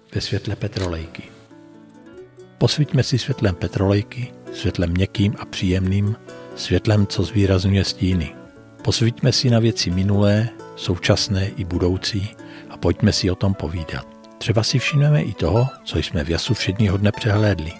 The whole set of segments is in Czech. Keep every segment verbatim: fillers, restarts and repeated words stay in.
ve světle petrolejky. Posvíťme si světlem petrolejky, světlem měkkým a příjemným, světlem, co zvýrazňuje stíny. Posvíťme si na věci minulé, současné i budoucí a pojďme si o tom povídat. Třeba si všimneme i toho, co jsme v jasu všedního dne přehlédli.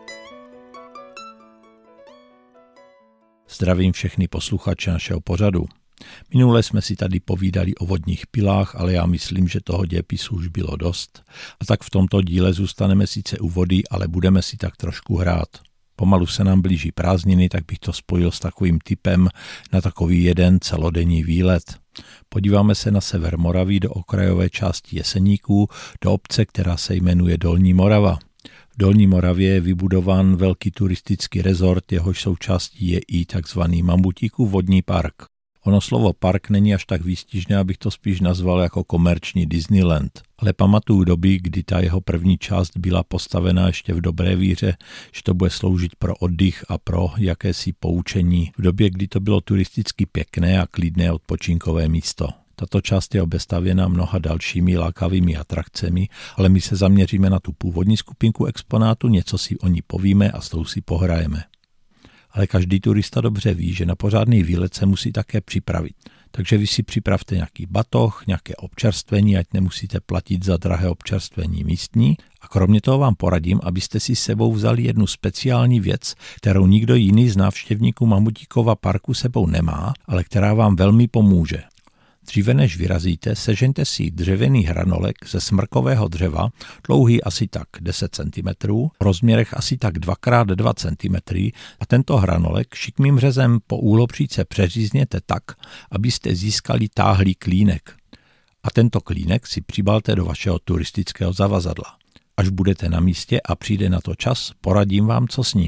Zdravím všechny posluchače našeho pořadu. Minule jsme si tady povídali o vodních pilách, ale já myslím, že toho dějepisu už bylo dost. A tak v tomto díle zůstaneme sice u vody, ale budeme si tak trošku hrát. Pomalu se nám blíží prázdniny, tak bych to spojil s takovým tipem na takový jeden celodenní výlet. Podíváme se na sever Moravy do okrajové části Jeseníků, do obce, která se jmenuje Dolní Morava. V Dolní Moravě je vybudován velký turistický rezort, jehož součástí je i takzvaný Mamutíkův vodní park. Ono slovo park není až tak výstižné, abych to spíš nazval jako komerční Disneyland. Ale pamatuju doby, kdy ta jeho první část byla postavena ještě v dobré víře, že to bude sloužit pro oddych a pro jakési poučení. V době, kdy to bylo turisticky pěkné a klidné odpočinkové místo. Tato část je obestavěna mnoha dalšími lákavými atrakcemi, ale my se zaměříme na tu původní skupinku exponátu, něco si o ní povíme a s tou si pohrajeme. Ale každý turista dobře ví, že na pořádný výlet se musí také připravit. Takže vy si připravte nějaký batoh, nějaké občerstvení, ať nemusíte platit za drahé občerstvení místní. A kromě toho vám poradím, abyste si s sebou vzali jednu speciální věc, kterou nikdo jiný z návštěvníků Mamutíkova parku sebou nemá, ale která vám velmi pomůže. Dříve než vyrazíte, sežeňte si dřevěný hranolek ze smrkového dřeva, dlouhý asi tak deset centimetrů, v rozměrech asi tak dva krát dva centimetry a tento hranolek šikmým řezem po úlopříce přeřízněte tak, abyste získali táhlý klínek. A tento klínek si přibalte do vašeho turistického zavazadla. Až budete na místě a přijde na to čas, poradím vám, co s ním.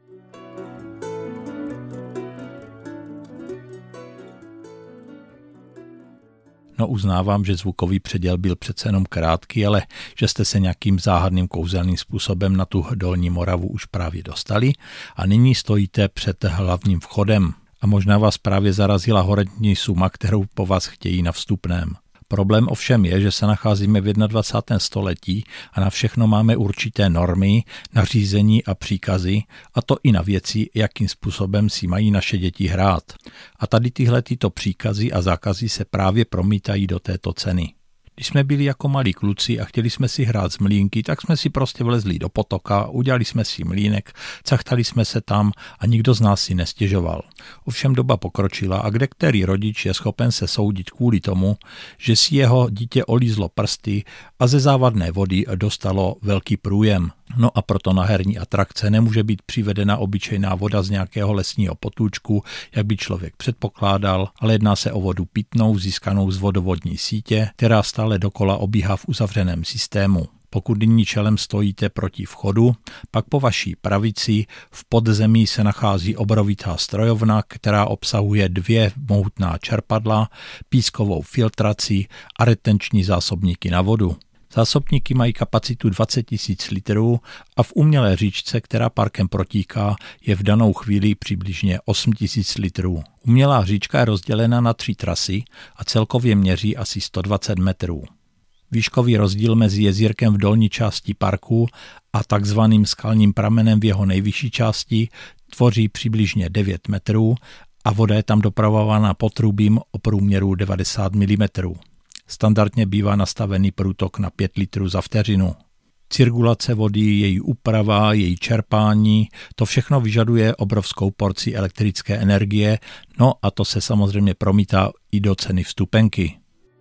No, uznávám, že zvukový předěl byl přece jenom krátký, ale že jste se nějakým záhadným kouzelným způsobem na tu Dolní Moravu už právě dostali a nyní stojíte před hlavním vchodem. A možná vás právě zarazila horentní suma, kterou po vás chtějí na vstupném. Problém ovšem je, že se nacházíme v dvacátém prvním století a na všechno máme určité normy, nařízení a příkazy, a to i na věci, jakým způsobem si mají naše děti hrát. A tady tyhle tyto příkazy a zákazy se právě promítají do této ceny. Když jsme byli jako malí kluci a chtěli jsme si hrát z mlýnky, tak jsme si prostě vlezli do potoka, udělali jsme si mlýnek, cachtali jsme se tam a nikdo z nás si nestěžoval. Ovšem doba pokročila a kde který rodič je schopen se soudit kvůli tomu, že si jeho dítě olízlo prsty a ze závadné vody dostalo velký průjem. No a proto na herní atrakce nemůže být přivedena obyčejná voda z nějakého lesního potůčku, jak by člověk předpokládal, ale jedná se o vodu pitnou získanou z vodovodní sítě, která stále dokola obíhá v uzavřeném systému. Pokud nyní čelem stojíte proti vchodu, pak po vaší pravici v podzemí se nachází obrovitá strojovna, která obsahuje dvě mohutná čerpadla, pískovou filtraci a retenční zásobníky na vodu. Zásobníky mají kapacitu dvacet tisíc litrů a v umělé říčce, která parkem protíká, je v danou chvíli přibližně osm tisíc litrů. Umělá říčka je rozdělena na tři trasy a celkově měří asi sto dvacet metrů. Výškový rozdíl mezi jezírkem v dolní části parku a takzvaným skalním pramenem v jeho nejvyšší části tvoří přibližně devět metrů a voda je tam dopravována potrubím o průměru devadesát milimetrů. Standardně bývá nastavený průtok na pět litrů za vteřinu. Cirkulace vody, její úprava, její čerpání, to všechno vyžaduje obrovskou porci elektrické energie, no a to se samozřejmě promítá i do ceny vstupenky.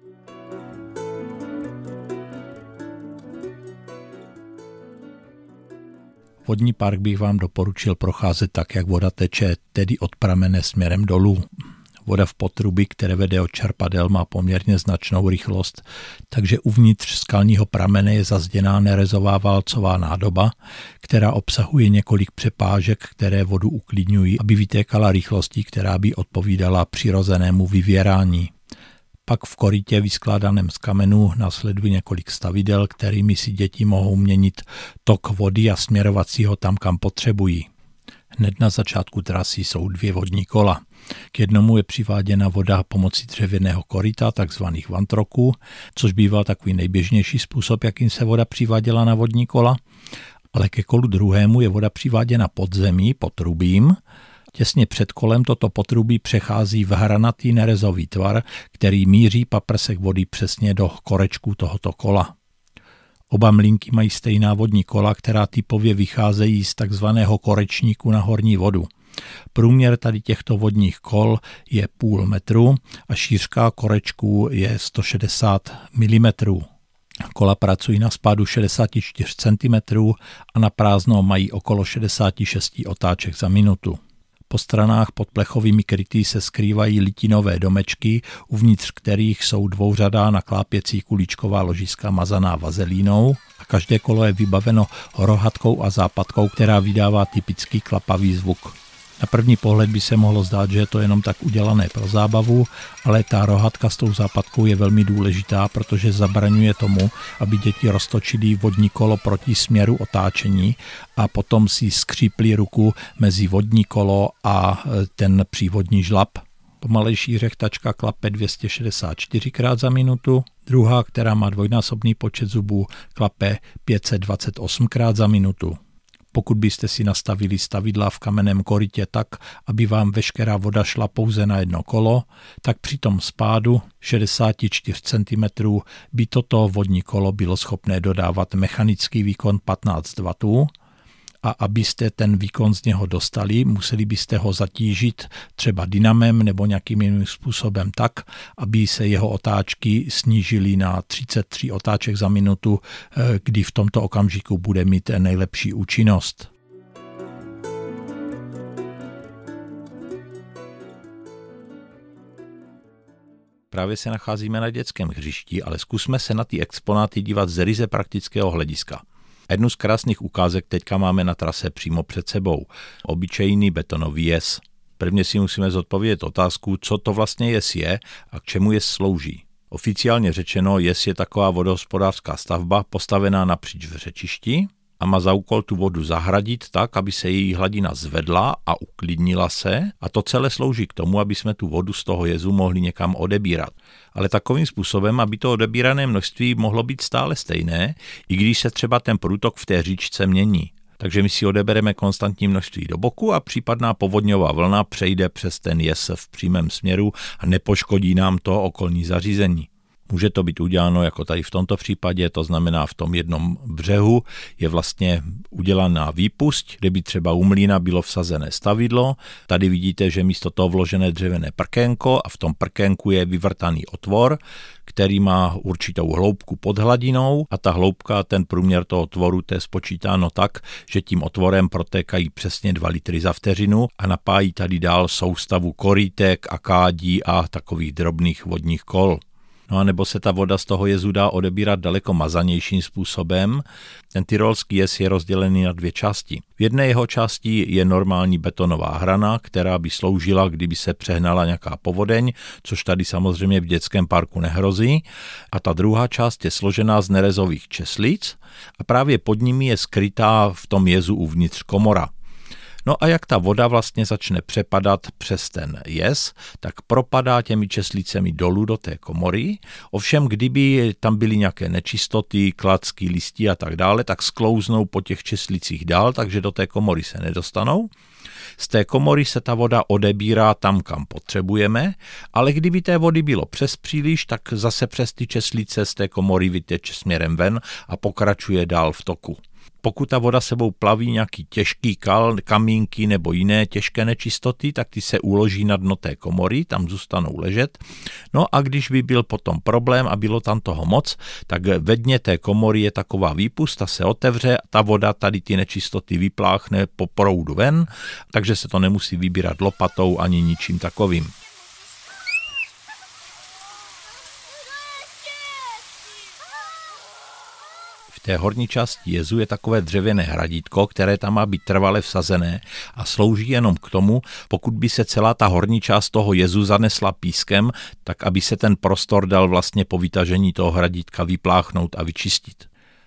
Vodní park bych vám doporučil procházet tak, jak voda teče, tedy od pramene směrem dolů. Voda v potrubí, které vede od čerpadel, má poměrně značnou rychlost, takže uvnitř skalního pramene je zazděná nerezová válcová nádoba, která obsahuje několik přepážek, které vodu uklidňují, aby vytékala rychlostí, která by odpovídala přirozenému vyvěrání. Pak v korytě vyskládaném z kamenů následuje několik stavidel, kterými si děti mohou měnit tok vody a směrovat si ho tam, kam potřebují. Hned na začátku trasy jsou dvě vodní kola. K jednomu je přiváděna voda pomocí dřevěného koryta, takzvaných vantroků, což býval takový nejběžnější způsob, jakým se voda přiváděla na vodní kola. Ale ke kolu druhému je voda přiváděna pod zemí, potrubím. Těsně před kolem toto potrubí přechází v hranatý nerezový tvar, který míří paprsek vody přesně do korečku tohoto kola. Oba mlýnky mají stejná vodní kola, která typově vycházejí z takzvaného korečníku na horní vodu. Průměr tady těchto vodních kol je půl metru a šířka korečků je sto šedesát milimetrů. Kola pracují na spádu šedesát čtyři centimetrů a na prázdno mají okolo šedesát šest otáček za minutu. Po stranách pod plechovými kryty se skrývají litinové domečky, uvnitř kterých jsou dvouřadá naklápěcí kuličková ložiska mazaná vazelínou a každé kolo je vybaveno rohatkou a západkou, která vydává typický klapavý zvuk. Na první pohled by se mohlo zdát, že je to jenom tak udělané pro zábavu, ale ta rohatka s tou západkou je velmi důležitá, protože zabraňuje tomu, aby děti roztočily vodní kolo proti směru otáčení a potom si skřípli ruku mezi vodní kolo a ten přívodní žlab. Pomalejší řechtačka klape dvě stě šedesát čtyři krát za minutu, druhá, která má dvojnásobný počet zubů, klape pět set dvacet osm krát za minutu. Pokud byste si nastavili stavidla v kamenném korytě tak, aby vám veškerá voda šla pouze na jedno kolo, tak při tom spádu šedesát čtyři centimetrů by toto vodní kolo bylo schopné dodávat mechanický výkon patnáct wattů a abyste ten výkon z něho dostali, museli byste ho zatížit třeba dynamem nebo nějakým jiným způsobem tak, aby se jeho otáčky snížily na třicet tři otáček za minutu, kdy v tomto okamžiku bude mít nejlepší účinnost. Právě se nacházíme na dětském hřišti, ale zkusme se na ty exponáty dívat z ryze praktického hlediska. Jednu z krásných ukázek teďka máme na trase přímo před sebou. Obyčejný betonový jez. Prvně si musíme zodpovědět otázku, co to vlastně jez je a k čemu jez slouží. Oficiálně řečeno, jez je taková vodohospodářská stavba postavená napříč v řečišti a má za úkol tu vodu zahradit tak, aby se její hladina zvedla a uklidnila se a to celé slouží k tomu, aby jsme tu vodu z toho jezu mohli někam odebírat. Ale takovým způsobem, aby to odebírané množství mohlo být stále stejné, i když se třeba ten průtok v té říčce mění. Takže my si odebereme konstantní množství do boku a případná povodňová vlna přejde přes ten jez v přímém směru a nepoškodí nám to okolní zařízení. Může to být uděláno jako tady v tomto případě, to znamená v tom jednom břehu je vlastně udělaná výpusť, kde by třeba u mlýna bylo vsazené stavidlo. Tady vidíte, že místo toho vložené dřevěné prkénko a v tom prkénku je vyvrtaný otvor, který má určitou hloubku pod hladinou a ta hloubka, ten průměr toho tvoru, to je spočítáno tak, že tím otvorem protékají přesně dva litry za vteřinu a napájí tady dál soustavu korytek, akádí a takových drobných vodních kol. No a nebo se ta voda z toho jezu dá odebírat daleko mazanějším způsobem. Ten tyrolský jez je rozdělený na dvě části. V jedné jeho části je normální betonová hrana, která by sloužila, kdyby se přehnala nějaká povodeň, což tady samozřejmě v dětském parku nehrozí. A ta druhá část je složená z nerezových česlic a právě pod nimi je skrytá v tom jezu uvnitř komora. No a jak ta voda vlastně začne přepadat přes ten jez, tak propadá těmi česlicemi dolů do té komory. Ovšem, kdyby tam byly nějaké nečistoty, klacky, listí a tak dále, tak sklouznou po těch česlicích dál, takže do té komory se nedostanou. Z té komory se ta voda odebírá tam, kam potřebujeme, ale kdyby té vody bylo přes příliš, tak zase přes ty česlice z té komory vyteče směrem ven a pokračuje dál v toku. Pokud ta voda sebou plaví nějaký těžký kal, kamínky nebo jiné těžké nečistoty, tak ty se uloží na dno té komory, tam zůstanou ležet. No a když by byl potom problém a bylo tam toho moc, tak ve dně té komory je taková výpust, ta se otevře a ta voda tady ty nečistoty vypláchne po proudu ven, takže se to nemusí vybírat lopatou ani ničím takovým. V té horní části jezu je takové dřevěné hradítko, které tam má být trvale vsazené a slouží jenom k tomu, pokud by se celá ta horní část toho jezu zanesla pískem, tak aby se ten prostor dal vlastně po vytažení toho hradítka vypláchnout a vyčistit.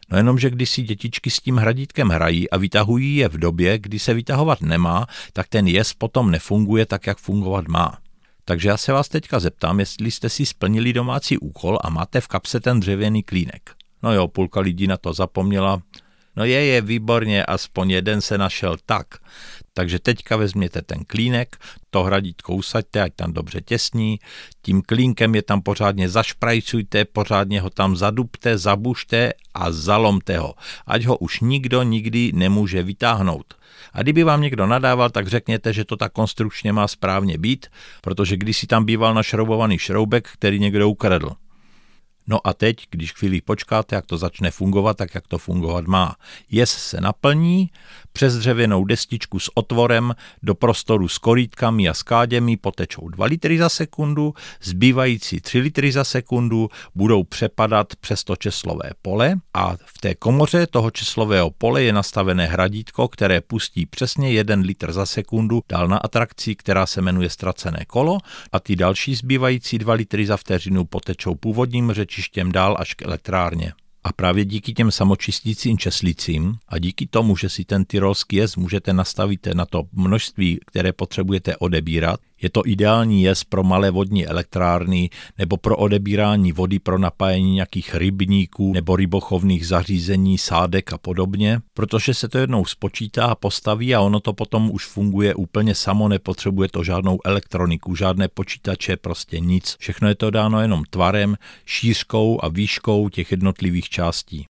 No jenom, že když si dětičky s tím hradítkem hrají a vytahují je v době, kdy se vytahovat nemá, tak ten jez potom nefunguje tak, jak fungovat má. Takže já se vás teďka zeptám, jestli jste si splnili domácí úkol a máte v kapse ten dřevěný klínek. No jo, půlka lidí na to zapomněla. No je, je, výborně, aspoň jeden se našel, tak. Takže teďka vezměte ten klínek, to hradítko usaďte, ať tam dobře těsní, tím klínkem je tam pořádně zašprajcujte, pořádně ho tam zadupte, zabušte a zalomte ho, ať ho už nikdo nikdy nemůže vytáhnout. A kdyby vám někdo nadával, tak řekněte, že to tak konstrukčně má správně být, protože kdysi tam býval našroubovaný šroubek, který někdo ukradl. No a teď, když chvíli počkáte, jak to začne fungovat, tak jak to fungovat má. Jez se naplní, přes dřevěnou destičku s otvorem do prostoru s korítkami a skáděmi potečou dva litry za sekundu, zbývající tři litry za sekundu budou přepadat přes to česlové pole a v té komoře toho česlového pole je nastavené hradítko, které pustí přesně jeden litr za sekundu dál na atrakci, která se jmenuje Ztracené kolo, a ty další zbývající dva litry za vteřinu potečou původním řečištěm dál až k elektrárně. A právě díky těm samočistícím česlicím a díky tomu, že si ten tyrolský jez můžete nastavit na to množství, které potřebujete odebírat, je to ideální jez pro malé vodní elektrárny nebo pro odebírání vody pro napájení nějakých rybníků nebo rybochovných zařízení, sádek a podobně, protože se to jednou spočítá a postaví a ono to potom už funguje úplně samo, nepotřebuje to žádnou elektroniku, žádné počítače, prostě nic. Všechno je to dáno jenom tvarem, šířkou a výškou těch jednotlivých částí.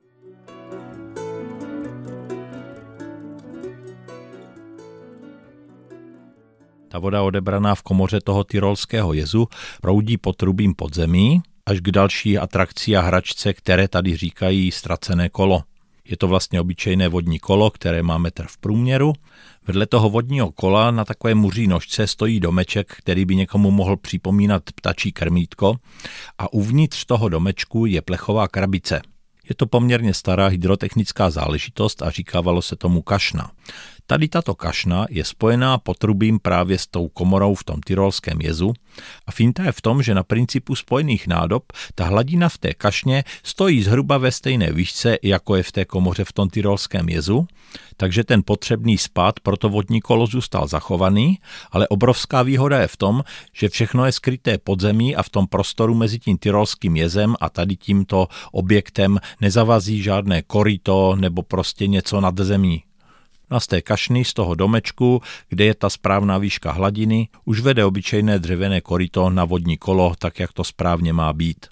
Ta voda odebraná v komoře toho tyrolského jezu proudí potrubím podzemí až k další atrakci a hračce, které tady říkají Ztracené kolo. Je to vlastně obyčejné vodní kolo, které má metr v průměru. Vedle toho vodního kola na takové muří nožce stojí domeček, který by někomu mohl připomínat ptačí krmítko, a uvnitř toho domečku je plechová krabice. Je to poměrně stará hydrotechnická záležitost a říkávalo se tomu kašna. Tady tato kašna je spojená potrubím právě s tou komorou v tom tyrolském jezu a finta je v tom, že na principu spojených nádob ta hladina v té kašně stojí zhruba ve stejné výšce, jako je v té komoře v tom tyrolském jezu, takže ten potřebný spád pro to vodní kolo zůstal zachovaný, ale obrovská výhoda je v tom, že všechno je skryté pod zemí a v tom prostoru mezi tím tyrolským jezem a tady tímto objektem nezavazí žádné koryto nebo prostě něco nad zemí. A z té kašny, z toho domečku, kde je ta správná výška hladiny, už vede obyčejné dřevěné koryto na vodní kolo, tak jak to správně má být.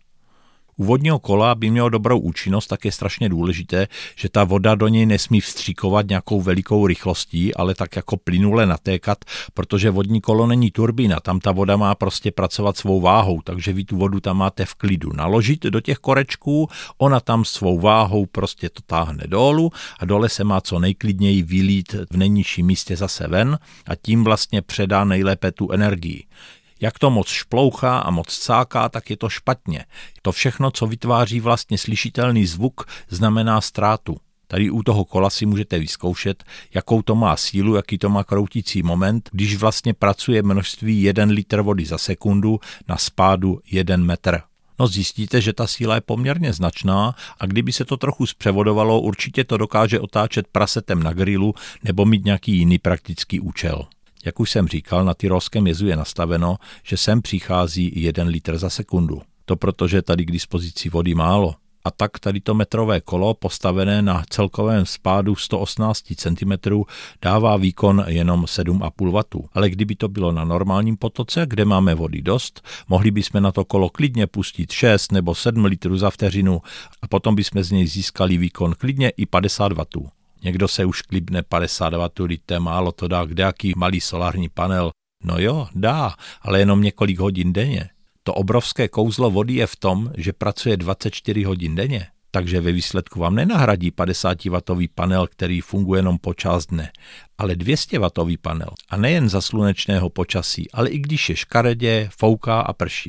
U vodního kola by mělo dobrou účinnost, tak je strašně důležité, že ta voda do něj nesmí vstříkovat nějakou velikou rychlostí, ale tak jako plynule natékat, protože vodní kolo není turbína, tam ta voda má prostě pracovat svou váhou, takže vy tu vodu tam máte v klidu naložit do těch korečků, ona tam svou váhou prostě to táhne dolů a dole se má co nejklidněji vylít v nejnižším místě zase ven a tím vlastně předá nejlépe tu energii. Jak to moc šplouchá a moc cáká, tak je to špatně. To všechno, co vytváří vlastně slyšitelný zvuk, znamená ztrátu. Tady u toho kola si můžete vyzkoušet, jakou to má sílu, jaký to má kroutící moment, když vlastně pracuje množství jeden litr vody za sekundu na spádu jeden metr. No zjistíte, že ta síla je poměrně značná a kdyby se to trochu zpřevodovalo, určitě to dokáže otáčet prasetem na grilu nebo mít nějaký jiný praktický účel. Jak už jsem říkal, na tyrolském jezu je nastaveno, že sem přichází jeden litr za sekundu. To protože tady k dispozici vody málo. A tak tady to metrové kolo postavené na celkovém spádu sto osmnáct centimetrů dává výkon jenom sedm a půl wattů. Ale kdyby to bylo na normálním potoce, kde máme vody dost, mohli bychom na to kolo klidně pustit šest nebo sedm litrů za vteřinu a potom bychom z něj získali výkon klidně i padesát wattů. Někdo se už klibne padesát wattů, to je málo, to dá kdejaký malý solární panel. No jo, dá, ale jenom několik hodin denně. To obrovské kouzlo vody je v tom, že pracuje dvacet čtyři hodin denně, takže ve výsledku vám nenahradí padesátwattový panel, který funguje jenom po část dne, ale dvě stě wattový panel. A nejen za slunečného počasí, ale i když je škaredě, fouká a prší.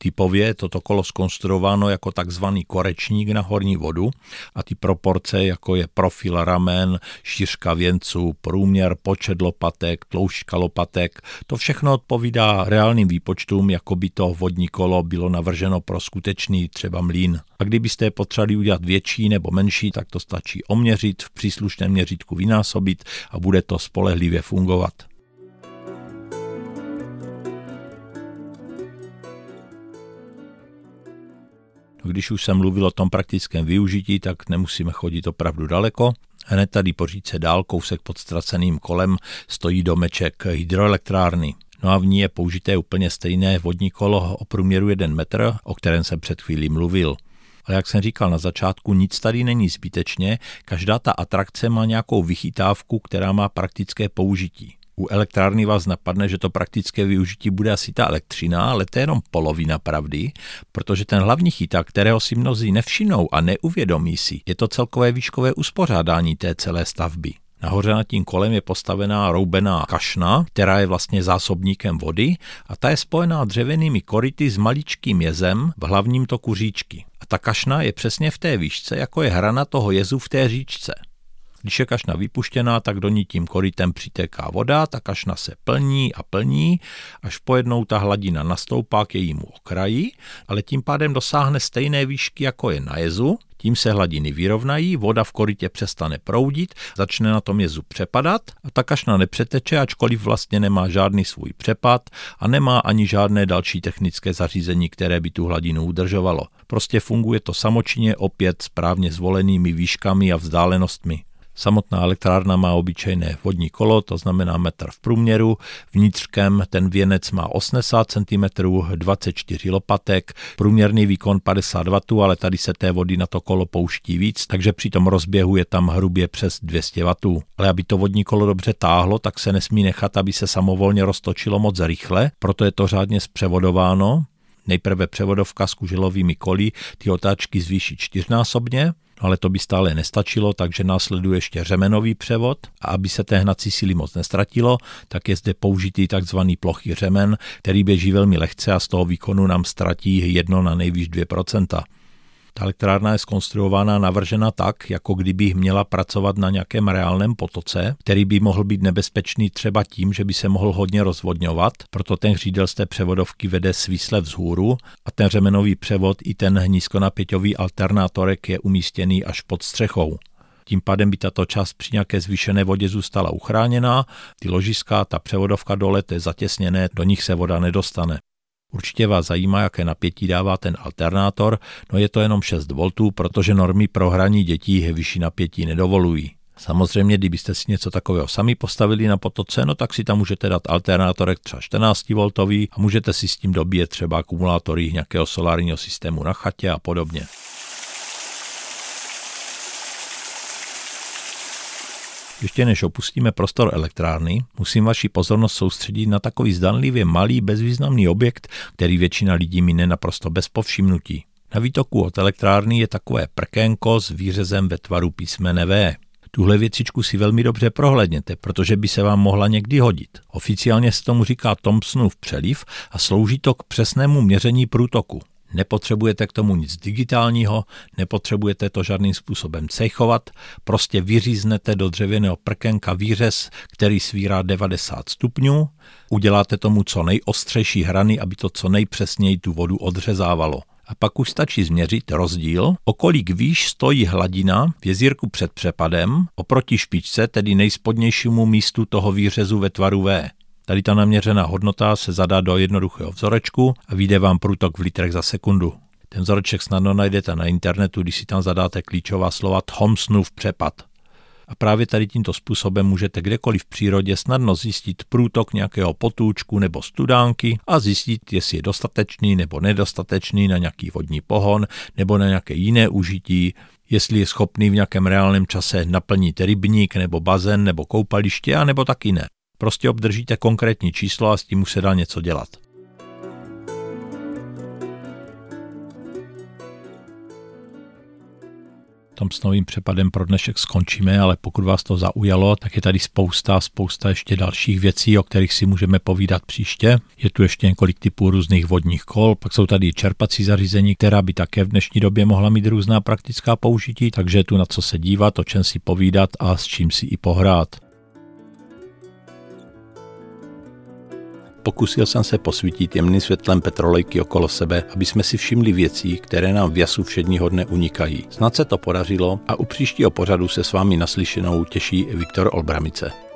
Typově je toto kolo zkonstruováno jako takzvaný korečník na horní vodu a ty proporce, jako je profil ramen, šířka věncu, průměr, počet lopatek, tloušťka lopatek, to všechno odpovídá reálným výpočtům, jako by to vodní kolo bylo navrženo pro skutečný třeba mlýn. A kdybyste je potřebovali udělat větší nebo menší, tak to stačí oměřit, v příslušném měřítku vynásobit a bude to spolehlivě fungovat. Když už jsem mluvil o tom praktickém využití, tak nemusíme chodit opravdu daleko. Hned tady po říce dál, kousek pod ztraceným kolem, stojí domeček hydroelektrárny. No a v ní je použité úplně stejné vodní kolo o průměru jeden metr, o kterém jsem před chvílí mluvil. Ale jak jsem říkal na začátku, nic tady není zbytečně, každá ta atrakce má nějakou vychytávku, která má praktické použití. U elektrárny vás napadne, že to praktické využití bude asi ta elektřina, ale to je jenom polovina pravdy, protože ten hlavní chyták, kterého si mnozí nevšimnou a neuvědomí si, je to celkové výškové uspořádání té celé stavby. Nahoře nad tím kolem je postavená roubená kašna, která je vlastně zásobníkem vody a ta je spojená dřevěnými koryty s maličkým jezem v hlavním toku říčky. A ta kašna je přesně v té výšce, jako je hrana toho jezu v té říčce. Když je kašna vypuštěná, tak do ní tím korytem přitéká voda, ta kašna se plní a plní, až pojednou ta hladina nastoupá k jejímu okraji, ale tím pádem dosáhne stejné výšky, jako je na jezu, tím se hladiny vyrovnají, voda v korytě přestane proudit, začne na tom jezu přepadat a ta kašna nepřeteče, ačkoliv vlastně nemá žádný svůj přepad a nemá ani žádné další technické zařízení, které by tu hladinu udržovalo. Prostě funguje to samočinně opět správně zvolenými výškami a vzdálenostmi. Samotná elektrárna má obyčejné vodní kolo, to znamená metr v průměru, vnitřkem ten věnec má osmdesát centimetrů, dvacet čtyři lopatek, průměrný výkon padesát wattů, ale tady se té vody na to kolo pouští víc, takže při tom rozběhu je tam hrubě přes dvě stě wattů. Ale aby to vodní kolo dobře táhlo, tak se nesmí nechat, aby se samovolně roztočilo moc rychle, proto je to řádně zpřevodováno. Nejprve převodovka s kuželovými koly ty otáčky zvýší čtyřnásobně, ale to by stále nestačilo, takže následuje ještě řemenový převod a aby se té hnací síly moc nestratilo, tak je zde použitý takzvaný plochý řemen, který běží velmi lehce a z toho výkonu nám ztratí jedno na nejvýš dvě procenta. Ta elektrárna je zkonstruována, navržena tak, jako kdyby měla pracovat na nějakém reálném potoce, který by mohl být nebezpečný třeba tím, že by se mohl hodně rozvodňovat, proto ten hřídel z té převodovky vede svísle vzhůru a ten řemenový převod i ten nízkonapěťový alternátorek je umístěný až pod střechou. Tím pádem by tato část při nějaké zvýšené vodě zůstala uchráněná, ty ložiska, ta převodovka dole, to je zatěsněné, do nich se voda nedostane. Určitě vás zajímá, jaké napětí dává ten alternátor, no je to jenom šest voltů, protože normy pro hraní dětí vyšší napětí nedovolují. Samozřejmě, kdybyste si něco takového sami postavili na potoce, no tak si tam můžete dát alternátorek třeba čtrnáct voltový a můžete si s tím dobíjet třeba akumulátory nějakého solárního systému na chatě a podobně. Ještě než opustíme prostor elektrárny, musím vaši pozornost soustředit na takový zdanlivě malý bezvýznamný objekt, který většina lidí mine naprosto bez povšimnutí. Na výtoku od elektrárny je takové prkénko s výřezem ve tvaru písmene V. Tuhle věcičku si velmi dobře prohlédněte, protože by se vám mohla někdy hodit. Oficiálně se tomu říká Thomsonův přeliv a slouží to k přesnému měření průtoku. Nepotřebujete k tomu nic digitálního, nepotřebujete to žádným způsobem cejchovat, prostě vyříznete do dřevěného prkenka výřez, který svírá devadesát stupňů, uděláte tomu co nejostřejší hrany, aby to co nejpřesněji tu vodu odřezávalo. A pak už stačí změřit rozdíl, o kolik výš stojí hladina v jezírku před přepadem oproti špičce, tedy nejspodnějšímu místu toho výřezu ve tvaru V. Tady ta naměřená hodnota se zadá do jednoduchého vzorečku a vyjde vám průtok v litrech za sekundu. Ten vzoreček snadno najdete na internetu, když si tam zadáte klíčová slova Thomsonův přepad. A právě tady tímto způsobem můžete kdekoliv v přírodě snadno zjistit průtok nějakého potůčku nebo studánky a zjistit, jestli je dostatečný nebo nedostatečný na nějaký vodní pohon nebo na nějaké jiné užití, jestli je schopný v nějakém reálném čase naplnit rybník nebo bazén nebo koupaliště, a nebo taky ne. Prostě obdržíte konkrétní číslo a s tím už se dá něco dělat. tom snovým přepadem pro dnešek skončíme, ale pokud vás to zaujalo, tak je tady spousta, spousta ještě dalších věcí, o kterých si můžeme povídat příště. Je tu ještě několik typů různých vodních kol, pak jsou tady čerpací zařízení, která by také v dnešní době mohla mít různá praktická použití, takže je tu na co se dívat, o čem si povídat a s čím si i pohrát. Pokusil jsem se posvítit jemným světlem petrolejky okolo sebe, aby jsme si všimli věcí, které nám v jasu všedního dne unikají. Snad se to podařilo a u příštího pořadu se s vámi naslyšenou těší Viktor Olbramice.